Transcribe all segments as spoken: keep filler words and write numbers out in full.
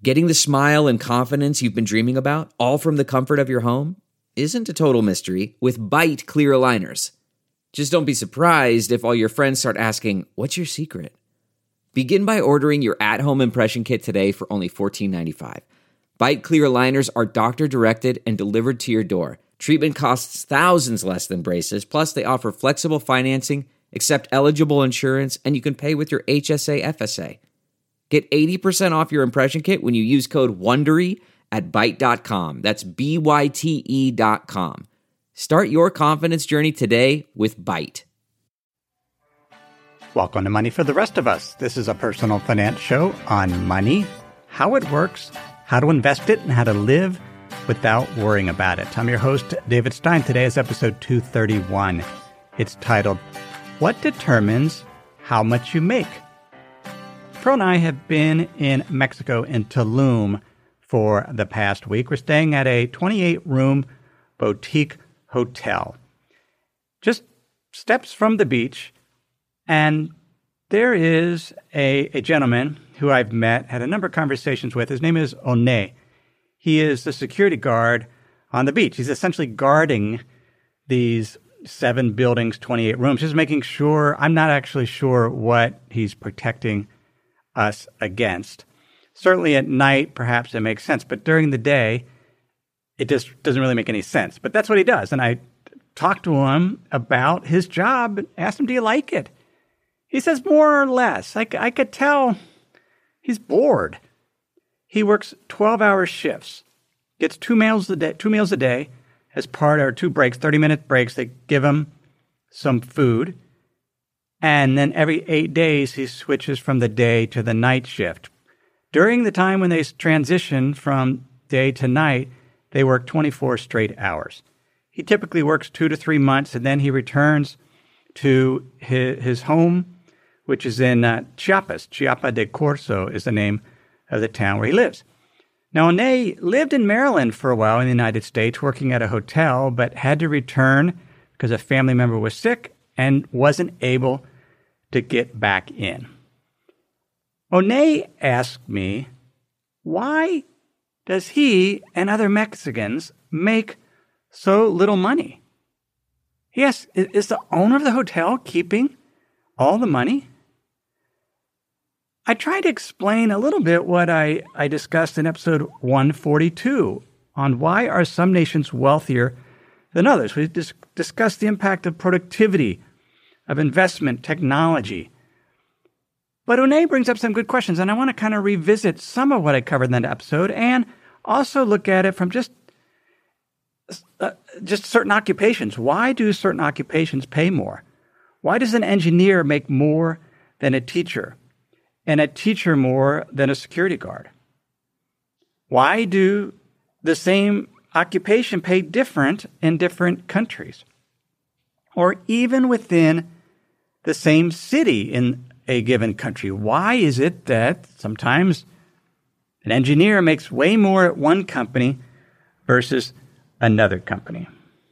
Getting the smile and confidence you've been dreaming about, all from the comfort of your home, isn't a total mystery with Byte clear aligners. Just don't be surprised if all your friends start asking, "What's your secret?" Begin by ordering your at-home impression kit today for only fourteen ninety-five. Byte clear aligners are doctor-directed and delivered to your door. Treatment costs thousands less than braces, plus they offer flexible financing, accept eligible insurance, and you can pay with your H S A F S A. Get eighty percent off your impression kit when you use code WONDERY at byte dot com. That's B Y T E dot com. Start your confidence journey today with Byte. Welcome to Money for the Rest of Us. This is a personal finance show on money, how it works, how to invest it, and how to live without worrying about it. I'm your host, David Stein. Today is episode two thirty-one. It's titled, What Determines How Much You Make? Pearl and I have been in Mexico, in Tulum, for the past week. We're staying at a twenty-eight room boutique hotel, just steps from the beach. And there is a, a gentleman who I've met, had a number of conversations with. His name is One. He is the security guard on the beach. He's essentially guarding these seven buildings, twenty-eight rooms, just making sure. I'm not actually sure what he's protecting us against. Certainly at night, perhaps it makes sense, but during the day, it just doesn't really make any sense. But that's what he does. And I talked to him about his job and asked him, do you like it? He says more or less. I, I could tell he's bored. He works twelve-hour shifts, gets two meals a day, two meals a day as part or two breaks, thirty-minute breaks. They give him some food. And then every eight days, he switches from the day to the night shift. During the time when they transition from day to night, they work twenty-four straight hours. He typically works two to three months, and then he returns to his, his home, which is in uh, Chiapas. Chiapa de Corzo is the name of the town where he lives. Now, One lived in Maryland for a while in the United States, working at a hotel, but had to return because a family member was sick and wasn't able to get back in. One asked me, why does he and other Mexicans make so little money? He asked, is the owner of the hotel keeping all the money? I tried to explain a little bit what I, I discussed in episode one forty-two on why are some nations wealthier than others. We dis- discussed the impact of productivity, of investment, technology. But One brings up some good questions, and I want to kind of revisit some of what I covered in that episode and also look at it from just, uh, just certain occupations. Why do certain occupations pay more? Why does an engineer make more than a teacher? And a teacher more than a security guard? Why do the same occupation pay different in different countries? Or even within the same city in a given country? Why is it that sometimes an engineer makes way more at one company versus another company?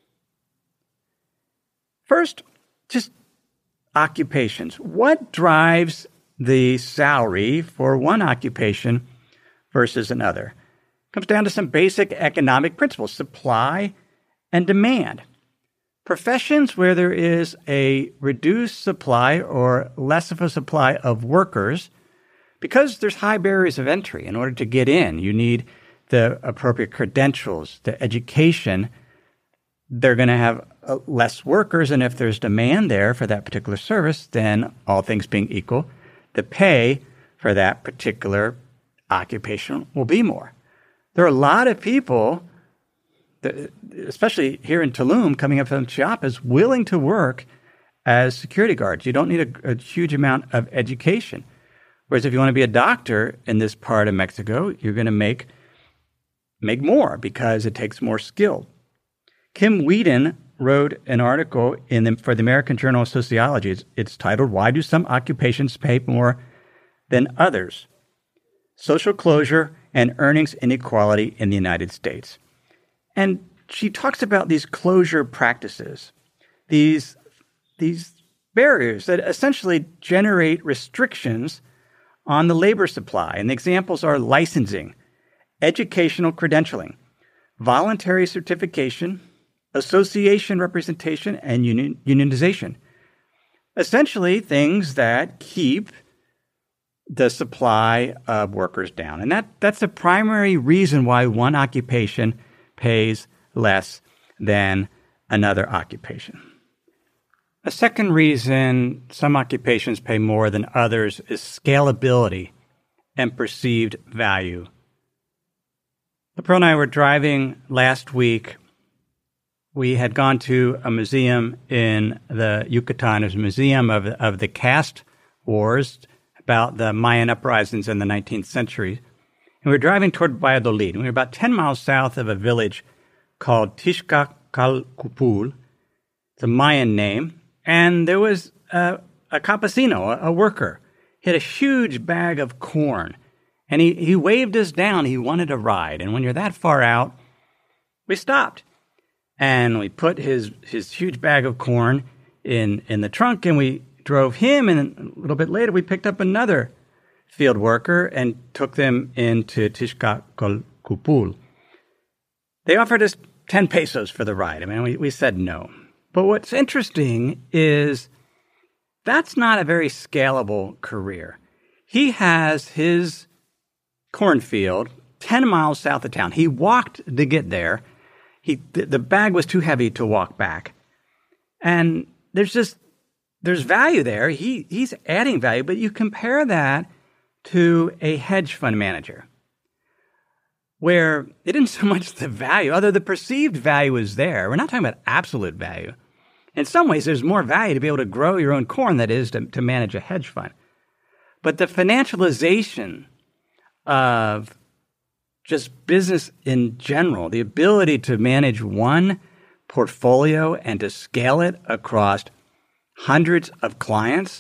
First, just occupations. What drives the salary for one occupation versus another? It comes down to some basic economic principles, supply and demand. Professions where there is a reduced supply or less of a supply of workers, because there's high barriers of entry. In order to get in, you need the appropriate credentials, the education. They're going to have less workers, and if there's demand there for that particular service, then all things being equal, the pay for that particular occupation will be more. There are a lot of people, that, especially here in Tulum, coming up from Chiapas, willing to work as security guards. You don't need a, a huge amount of education. Whereas if you want to be a doctor in this part of Mexico, you're going to make, make more because it takes more skill. Kim Wheaton wrote an article in the, for the American Journal of Sociology. It's, it's titled, Why Do Some Occupations Pay More Than Others? Social Closure and Earnings Inequality in the United States. And she talks about these closure practices, these, these barriers that essentially generate restrictions on the labor supply. And the examples are licensing. educational credentialing, voluntary certification, association representation, and union, unionization. Essentially, things that keep the supply of workers down. And that, that's the primary reason why one occupation pays less than another occupation. A second reason some occupations pay more than others is scalability and perceived value. Pearl and I were driving last week. We had gone to a museum in the Yucatan. It was a museum of, of the caste wars about the Mayan uprisings in the nineteenth century. And we were driving toward Valladolid. And we were about ten miles south of a village called Tixcalcupul. It's a Mayan name. And there was a, a campesino, a, a worker. He had a huge bag of corn. And he, he waved us down. He wanted a ride. And when you're that far out, we stopped. And we put his, his huge bag of corn in, in the trunk, and we drove him. And a little bit later, we picked up another field worker and took them into Tixcalcupul. They offered us ten pesos for the ride. I mean, we, we said no. But what's interesting is that's not a very scalable career. He has his cornfield ten miles south of town. He walked to get there. He, the, the bag was too heavy to walk back. And there's just, there's value there. He, he's adding value, but you compare that to a hedge fund manager where it isn't so much the value, although the perceived value is there. We're not talking about absolute value. In some ways, there's more value to be able to grow your own corn than it is to, to manage a hedge fund. But the financialization of just business in general, the ability to manage one portfolio and to scale it across hundreds of clients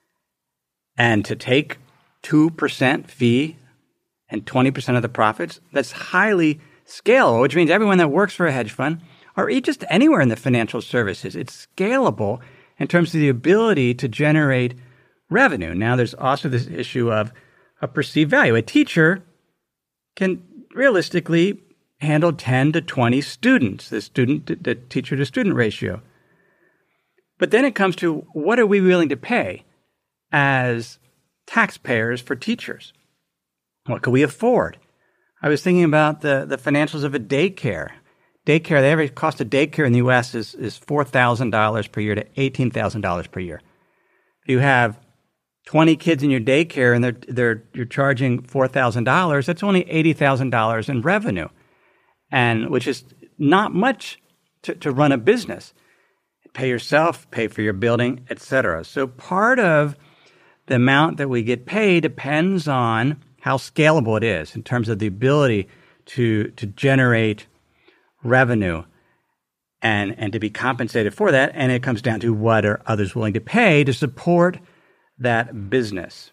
and to take two percent fee and twenty percent of the profits, that's highly scalable, which means everyone that works for a hedge fund or just anywhere in the financial services, it's scalable in terms of the ability to generate revenue. Now, there's also this issue of a perceived value. A teacher can realistically handle ten to twenty students, the student, the teacher to student ratio. But then it comes to what are we willing to pay as taxpayers for teachers? What can we afford? I was thinking about the, the financials of a daycare. Daycare, the average cost of daycare in the U S is, is four thousand dollars per year to eighteen thousand dollars per year. If you have twenty kids in your daycare and they're, they're, you're charging four thousand dollars, that's only eighty thousand dollars in revenue, and which is not much to, to run a business. Pay yourself, pay for your building, et cetera. So part of the amount that we get paid depends on how scalable it is in terms of the ability to, to generate revenue and, and to be compensated for that. And it comes down to what are others willing to pay to support that business.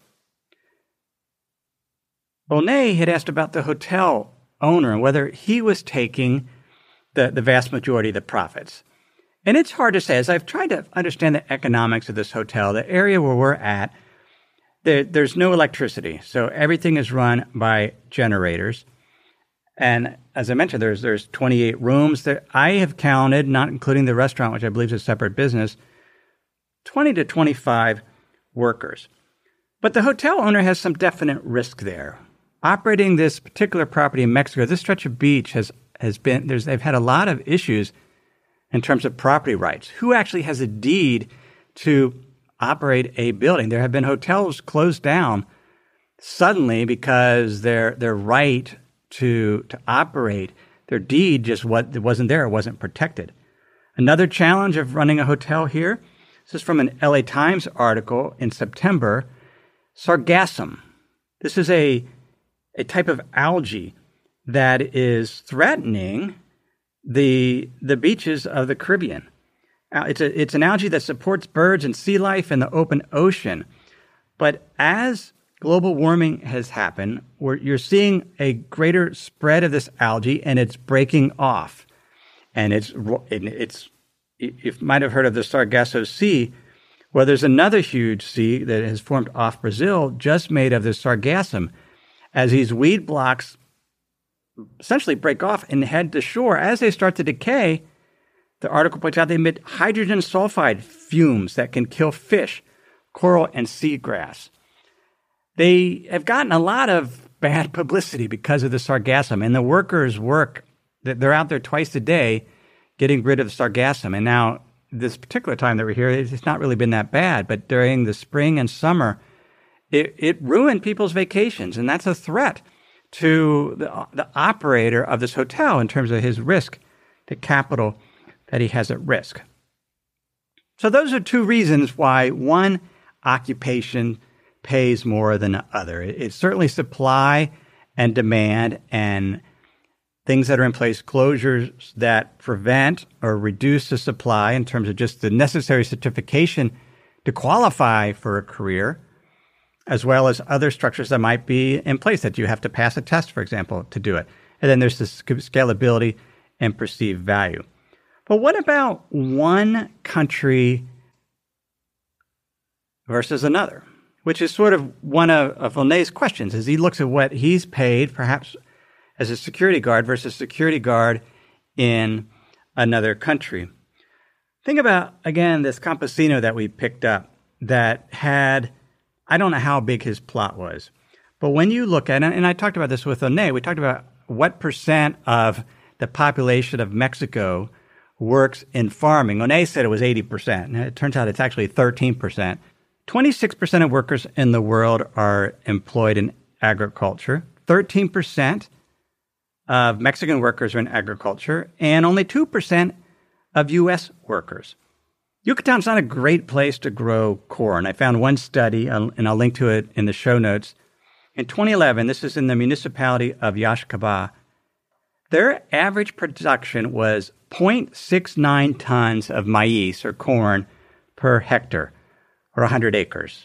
Bonet had asked about the hotel owner and whether he was taking the, the vast majority of the profits. And it's hard to say. As I've tried to understand the economics of this hotel, the area where we're at, there, there's no electricity. So everything is run by generators. And as I mentioned, there's there's twenty-eight rooms. That I have counted, not including the restaurant, which I believe is a separate business, twenty to twenty-five workers. But the hotel owner has some definite risk there. Operating this particular property in Mexico, this stretch of beach has, has been, there's, they've had a lot of issues in terms of property rights. Who actually has a deed to operate a building? There have been hotels closed down suddenly because their their right to to operate, their deed just what it wasn't there, it wasn't protected. Another challenge of running a hotel here, this is from an L A Times article in September, sargassum. This is a a type of algae that is threatening the the beaches of the Caribbean. It's a it's an algae that supports birds and sea life in the open ocean. But as global warming has happened, where you're seeing a greater spread of this algae, and it's breaking off. And it's it's you might have heard of the Sargasso Sea. Well, there's another huge sea that has formed off Brazil, just made of this sargassum. As these weed blocks essentially break off and head to shore. As they start to decay, the article points out they emit hydrogen sulfide fumes that can kill fish, coral, and seagrass. They have gotten a lot of bad publicity because of the sargassum, and the workers work, they're out there twice a day getting rid of the sargassum. And now, this particular time that we're here, it's not really been that bad, but during the spring and summer, it, it ruined people's vacations, and that's a threat to the, the operator of this hotel in terms of his risk to capital that he has at risk. So those are two reasons why one occupation pays more than the other. It's certainly supply and demand and things that are in place, closures that prevent or reduce the supply in terms of just the necessary certification to qualify for a career, as well as other structures that might be in place that you have to pass a test, for example, to do it. And then there's the scalability and perceived value. But what about one country versus another, which is sort of one of, of Volney's questions as he looks at what he's paid, perhaps as a security guard versus security guard in another country. Think about, again, this campesino that we picked up that had, I don't know how big his plot was, but when you look at it, and I talked about this with Volney, we talked about what percent of the population of Mexico works in farming. Volney said it was eighty percent. And it turns out it's actually thirteen percent. twenty-six percent of workers in the world are employed in agriculture. thirteen percent of Mexican workers are in agriculture, and only two percent of U S workers. Yucatan's not a great place to grow corn. I found one study, and I'll link to it in the show notes. In twenty eleven, this is in the municipality of Yaxcabá, their average production was zero point six nine tons of maíz or corn per hectare, or one hundred acres.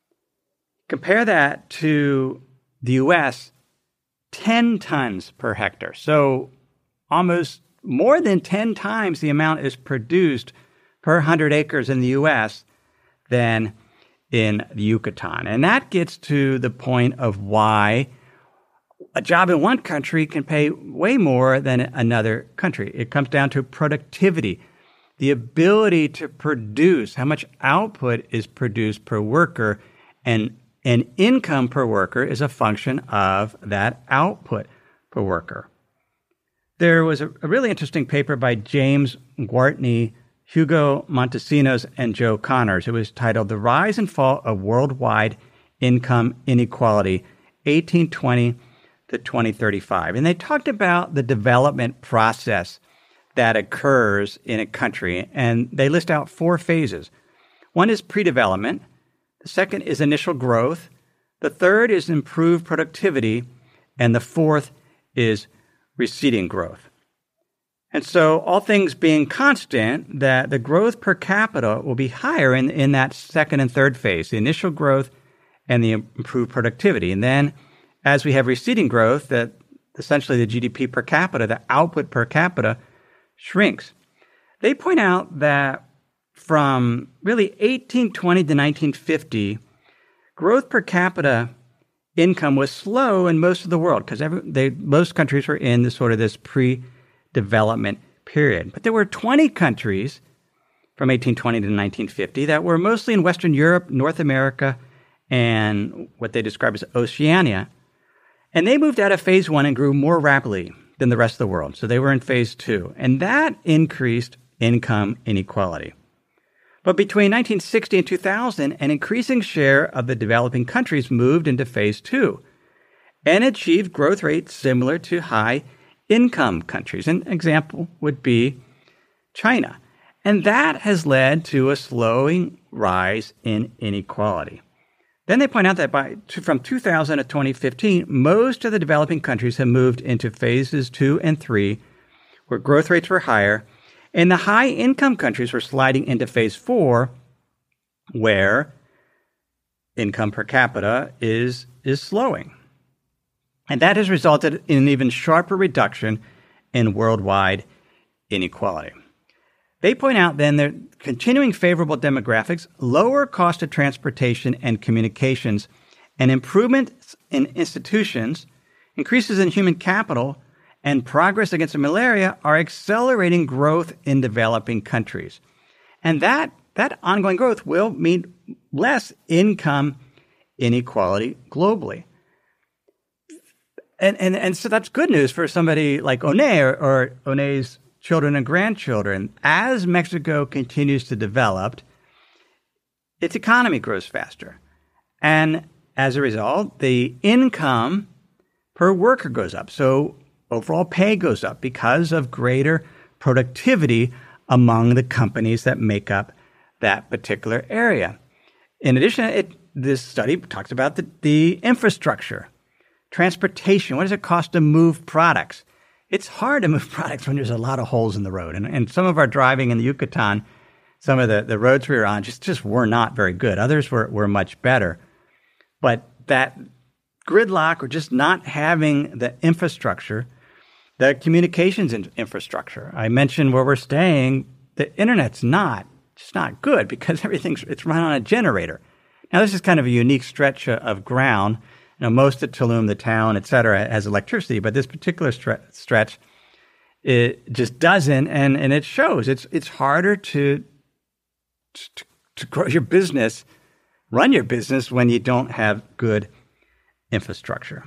Compare that to the U S, ten tons per hectare. So almost more than ten times the amount is produced per one hundred acres in the U S than in the Yucatan. And that gets to the point of why a job in one country can pay way more than another country. It comes down to productivity, the ability to produce, how much output is produced per worker, and and income per worker is a function of that output per worker. There was a, a really interesting paper by James Gwartney, Hugo Montesinos, and Joe Connors. It was titled The Rise and Fall of Worldwide Income Inequality, eighteen twenty to twenty thirty-five. And they talked about the development process that occurs in a country, and they list out four phases. One is pre-development. The second is initial growth. The third is improved productivity. And the fourth is receding growth. And so all things being constant, that the growth per capita will be higher in, in that second and third phase, the initial growth and the improved productivity. And then as we have receding growth, that essentially the G D P per capita, the output per capita, shrinks. They point out that from really eighteen twenty to nineteen fifty, growth per capita income was slow in most of the world because they most countries were in this sort of this pre-development period. But there were twenty countries from eighteen twenty to nineteen fifty that were mostly in Western Europe, North America, and what they describe as Oceania. And they moved out of phase one and grew more rapidly than the rest of the world. So they were in phase two. And that increased income inequality. But between nineteen sixty and two thousand, an increasing share of the developing countries moved into phase two and achieved growth rates similar to high-income countries. An example would be China. And that has led to a slowing rise in inequality. Then they point out that by from two thousand to twenty fifteen, most of the developing countries have moved into phases two and three, where growth rates were higher, and the high-income countries were sliding into phase four, where income per capita is, is slowing. And that has resulted in an even sharper reduction in worldwide inequality. They point out then that continuing favorable demographics, lower cost of transportation and communications, and improvements in institutions, increases in human capital, and progress against malaria are accelerating growth in developing countries. And that, that ongoing growth will mean less income inequality globally. And, and, and so that's good news for somebody like Onay or, or Onay's children and grandchildren. As Mexico continues to develop, its economy grows faster. And as a result, the income per worker goes up. So overall pay goes up because of greater productivity among the companies that make up that particular area. In addition, it, this study talks about the, the infrastructure, transportation. What does it cost to move products? It's hard to move products when there's a lot of holes in the road. And, and some of our driving in the Yucatan, some of the, the roads we were on just, just were not very good. Others were, were much better. But that gridlock or just not having the infrastructure, the communications in- infrastructure. I mentioned where we're staying, the internet's not, just not good because everything's, it's run on a generator. Now, this is kind of a unique stretch of ground. You know, most of Tulum, the town, et cetera, has electricity, but this particular stre- stretch, it just doesn't, and, and it shows. It's it's harder to, to to grow your business, run your business when you don't have good infrastructure.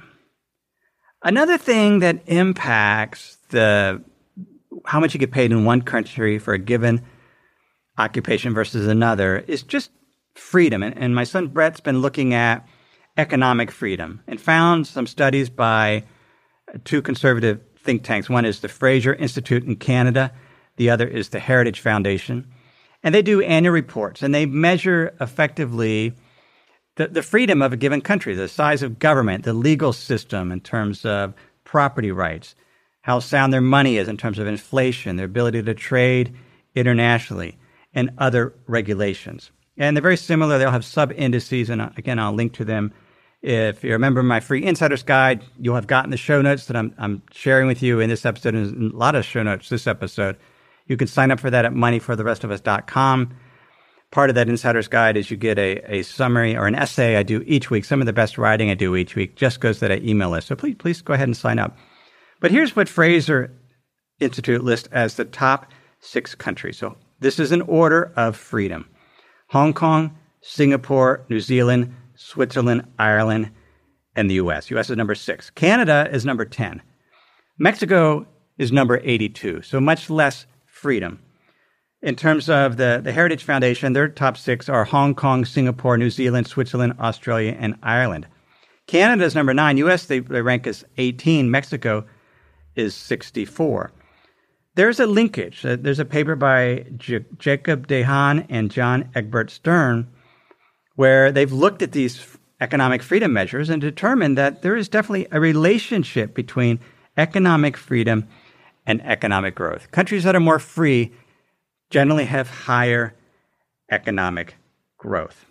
Another thing that impacts the how much you get paid in one country for a given occupation versus another is just freedom. And, and my son Brett's been looking at economic freedom and found some studies by two conservative think tanks. One is the Fraser Institute in Canada. The other is the Heritage Foundation. And they do annual reports, and they measure effectively the, the freedom of a given country, the size of government, the legal system in terms of property rights, how sound their money is in terms of inflation, their ability to trade internationally, and other regulations. And they're very similar. They'll have sub-indices, and again, I'll link to them. If you remember my free Insider's Guide, you'll have gotten the show notes that I'm, I'm sharing with you in this episode, and a lot of show notes this episode. You can sign up for that at money for the rest of us dot com. Part of that Insider's Guide is you get a, a summary or an essay I do each week. Some of the best writing I do each week just goes to that email list. So please, please go ahead and sign up. But here's what Fraser Institute lists as the top six countries. So this is an order of freedom. Hong Kong, Singapore, New Zealand, Switzerland, Ireland, and the U S. U S is number six. Canada is number ten. Mexico is number eighty-two, so much less freedom. In terms of the, the Heritage Foundation, their top six are Hong Kong, Singapore, New Zealand, Switzerland, Australia, and Ireland. Canada is number nine. U S, they, they rank as eighteen. Mexico is sixty-four. There's a linkage. There's a paper by J- Jacob Dehan and John Egbert Stern where they've looked at these economic freedom measures and determined that there is definitely a relationship between economic freedom and economic growth. Countries that are more free generally have higher economic growth.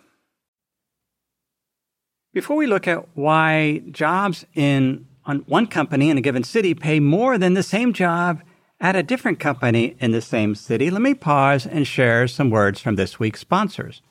Before we look at why jobs in on one company in a given city pay more than the same job at a different company in the same city, let me pause and share some words from this week's sponsors.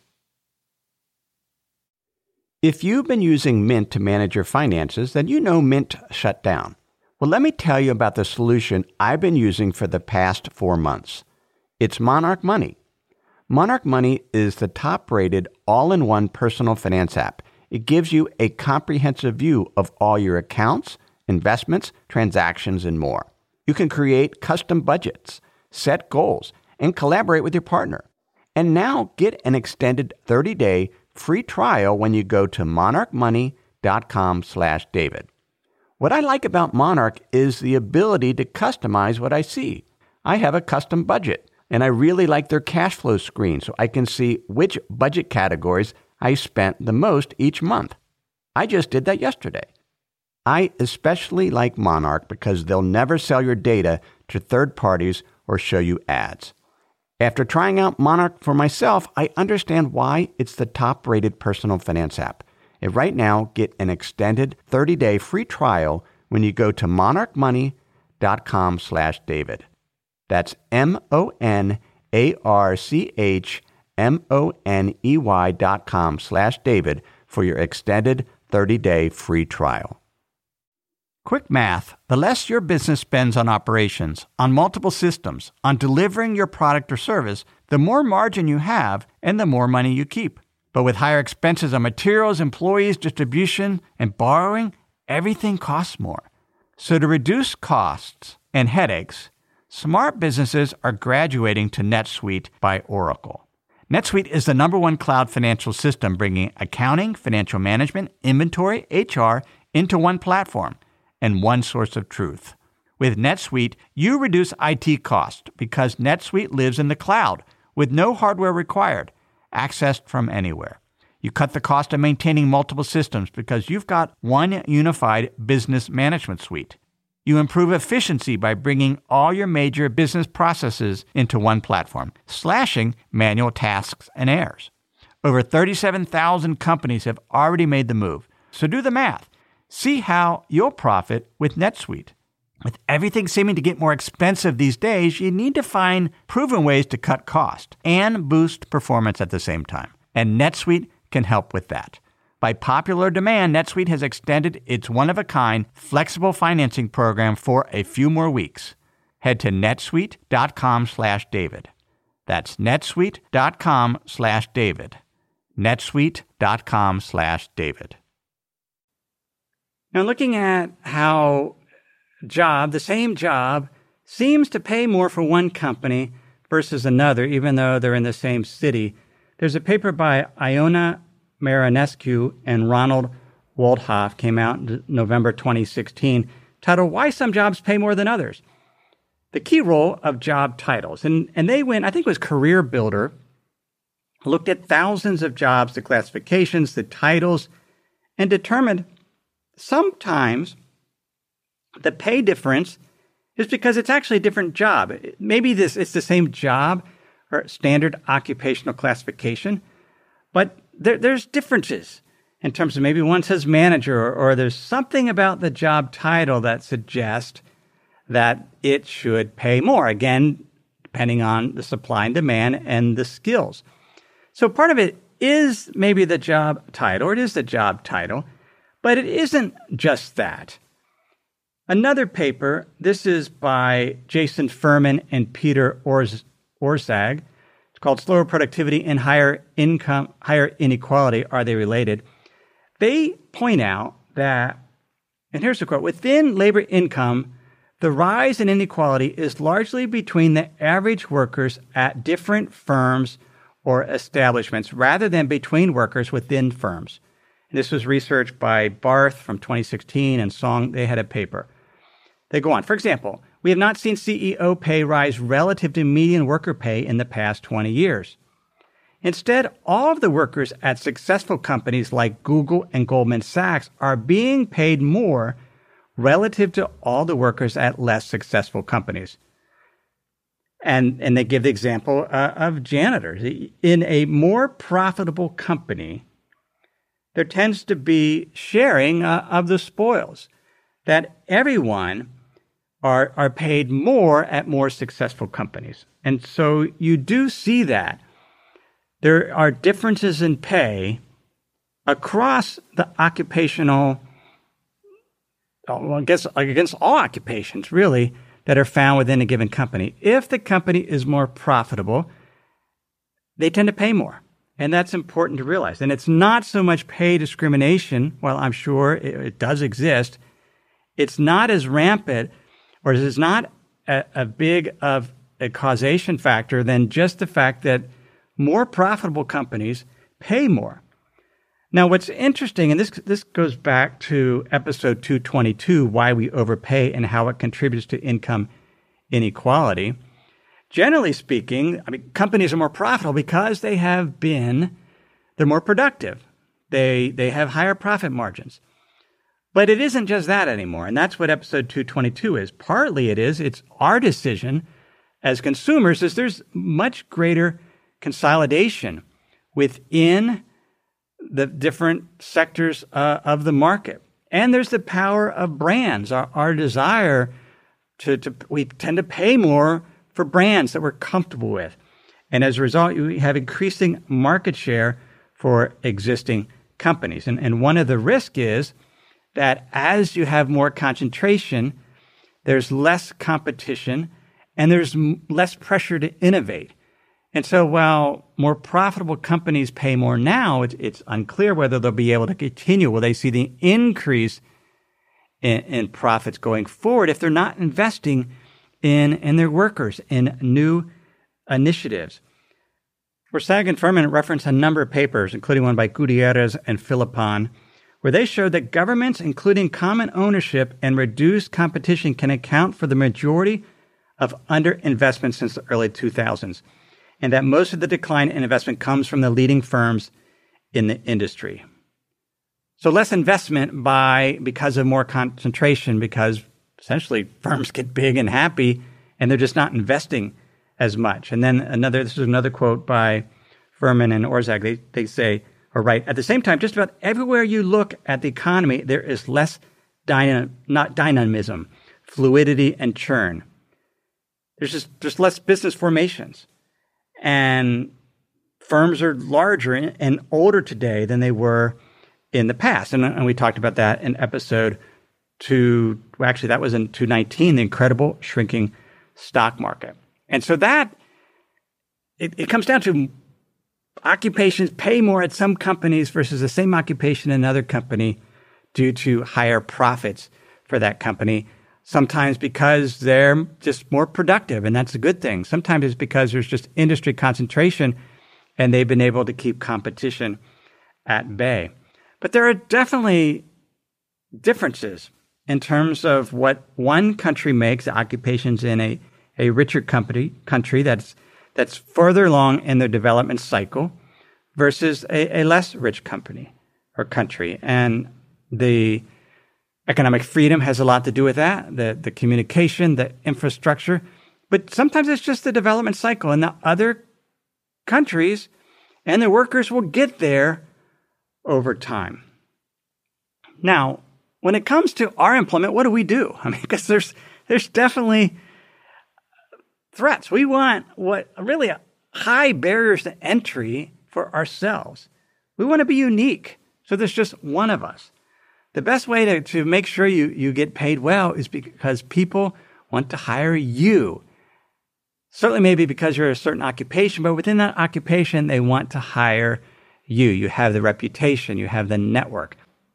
If you've been using Mint to manage your finances, then you know Mint shut down. Well, let me tell you about the solution I've been using for the past four months. It's Monarch Money. Monarch Money is the top-rated all-in-one personal finance app. It gives you a comprehensive view of all your accounts, investments, transactions, and more. You can create custom budgets, set goals, and collaborate with your partner. And now get an extended thirty-day free trial when you go to monarchmoney.com slash David. What I like about Monarch is the ability to customize what I see. I have a custom budget, and I really like their cash flow screen so I can see which budget categories I spent the most each month. I just did that yesterday. I especially like Monarch because they'll never sell your data to third parties or show you ads. After trying out Monarch for myself, I understand why it's the top-rated personal finance app. And right now, get an extended thirty-day free trial when you go to monarchmoney.com slash David. That's M-O-N-A-R-C-H-M-O-N-E-Y dot com slash David for your extended thirty-day free trial. Quick math. The less your business spends on operations, on multiple systems, on delivering your product or service, the more margin you have and the more money you keep. But with higher expenses on materials, employees, distribution, and borrowing, everything costs more. So to reduce costs and headaches, smart businesses are graduating to NetSuite by Oracle. NetSuite is the number one cloud financial system bringing accounting, financial management, inventory, H R into one platform and one source of truth. With NetSuite, you reduce I T costs because NetSuite lives in the cloud with no hardware required, accessed from anywhere. You cut the cost of maintaining multiple systems because you've got one unified business management suite. You improve efficiency by bringing all your major business processes into one platform, slashing manual tasks and errors. Over thirty-seven thousand companies have already made the move. So do the math. See how you'll profit with NetSuite. With everything seeming to get more expensive these days, you need to find proven ways to cut cost and boost performance at the same time. And NetSuite can help with that. By popular demand, NetSuite has extended its one-of-a-kind flexible financing program for a few more weeks. Head to netsuite.com slash David. That's netsuite.com slash David. netsuite.com slash David. Now, looking at how job, the same job, seems to pay more for one company versus another, even though they're in the same city. There's a paper by Iona Marinescu and Ronald Waldhoff, came out in November twenty sixteen, titled Why Some Jobs Pay More Than Others. The key role of job titles. And, and they went, I think it was Career Builder, looked at thousands of jobs, the classifications, the titles, and determined sometimes the pay difference is because it's actually a different job. Maybe this it's the same job or standard occupational classification, but there, there's differences in terms of maybe one says manager or, or there's something about the job title that suggests that it should pay more, again, depending on the supply and demand and the skills. So part of it is maybe the job title, or it is the job title, but it isn't just that. Another paper, this is by Jason Furman and Peter Orz, Orszag. It's called Slower Productivity and Higher Income, Higher Inequality, Are They Related? They point out that, and here's the quote, within labor income, the rise in inequality is largely between the average workers at different firms or establishments rather than between workers within firms. And this was researched by Barth from twenty sixteen and Song. They had a paper. They go on. For example, we have not seen C E O pay rise relative to median worker pay in the past twenty years. Instead, all of the workers at successful companies like Google and Goldman Sachs are being paid more relative to all the workers at less successful companies. And, and they give the example uh, of janitors. In a more profitable company, there tends to be sharing uh, of the spoils, that everyone are, are paid more at more successful companies. And so you do see that. There are differences in pay across the occupational, well, I guess against all occupations, really, that are found within a given company. If the company is more profitable, they tend to pay more. And that's important to realize. And it's not so much pay discrimination, while I'm sure it, it does exist. It's not as rampant, or it is not a, a big of a causation factor than just the fact that more profitable companies pay more. Now, what's interesting, and this this goes back to episode two twenty-two, Why We Overpay and How It Contributes to Income Inequality. Generally speaking, I mean, companies are more profitable because they have been, they're more productive. They they have higher profit margins. But it isn't just that anymore, and that's what episode two twenty-two is. Partly it is, it's our decision as consumers, is there's much greater consolidation within the different sectors uh, of the market. And there's the power of brands, our, our desire to, to, we tend to pay more for brands that we're comfortable with. And as a result, you have increasing market share for existing companies. And, and one of the risks is that as you have more concentration, there's less competition and there's m- less pressure to innovate. And so while more profitable companies pay more now, it's, it's unclear whether they'll be able to continue. Will they see the increase in, in profits going forward if they're not investing in, in their workers, in new initiatives? Forsag and Furman reference a number of papers, including one by Gutierrez and Philippon, where they showed that governments, including common ownership and reduced competition, can account for the majority of underinvestment since the early two thousands, and that most of the decline in investment comes from the leading firms in the industry. So less investment by because of more concentration, because essentially firms get big and happy, and they're just not investing as much. And then another, this is another quote by Furman and Orszag. They, they say, or write, at the same time, just about everywhere you look at the economy, there is less dyna, not dynamism, fluidity, and churn. There's just, just less business formations. And firms are larger and older today than they were in the past. And, and we talked about that in episode two. Well, actually, that was in two nineteen, the incredible shrinking stock market. And so that, it, it comes down to occupations pay more at some companies versus the same occupation in another company due to higher profits for that company. Sometimes because they're just more productive, and that's a good thing. Sometimes it's because there's just industry concentration, and they've been able to keep competition at bay. But there are definitely differences in terms of what one country makes, the occupations in a, a richer company, country that's that's further along in their development cycle versus a, a less rich company or country. And the economic freedom has a lot to do with that, the, the communication, the infrastructure. But sometimes it's just the development cycle, and the other countries and their workers will get there over time. Now, when it comes to our employment, what do we do? I mean, because there's there's definitely threats. We want what really high barriers to entry for ourselves. We want to be unique. So there's just one of us. The best way to, to make sure you, you get paid well is because people want to hire you. Certainly maybe because you're a certain occupation, but within that occupation, they want to hire you. You have the reputation, you have the network.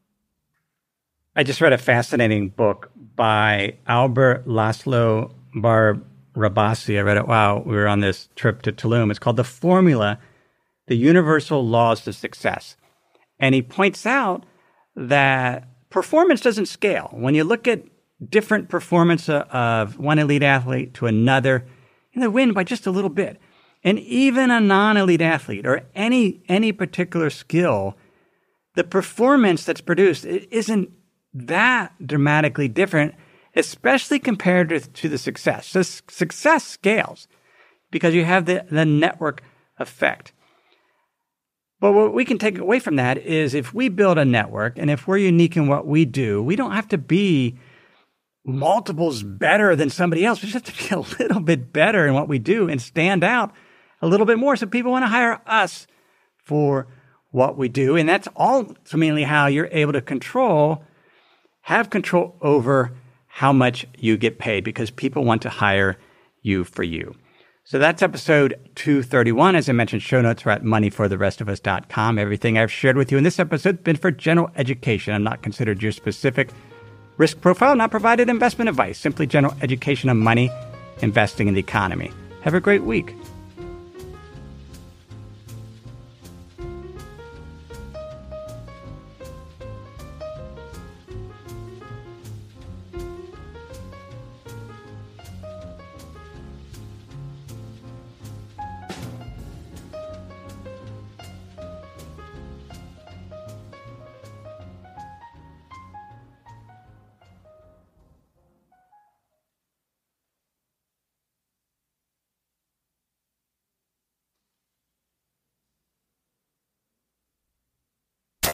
I just read a fascinating book by Albert Laszlo Barabasi. I read it while we were on this trip to Tulum. It's called The Formula, The Universal Laws of Success. And he points out that performance doesn't scale. When you look at different performance of one elite athlete to another, they win by just a little bit. And even a non-elite athlete or any any particular skill, the performance that's produced isn't that dramatically different, especially compared to, to the success. So success scales because you have the, the network effect. But what we can take away from that is if we build a network and if we're unique in what we do, we don't have to be multiples better than somebody else. We just have to be a little bit better in what we do and stand out a little bit more so people want to hire us for what we do. And that's ultimately how you're able to control, have control over how much you get paid because people want to hire you for you. So that's episode two thirty-one. As I mentioned, show notes are at money for the rest of us dot com. Everything I've shared with you in this episode has been for general education. I'm not considered your specific risk profile, not provided investment advice, simply general education on money, investing in the economy. Have a great week.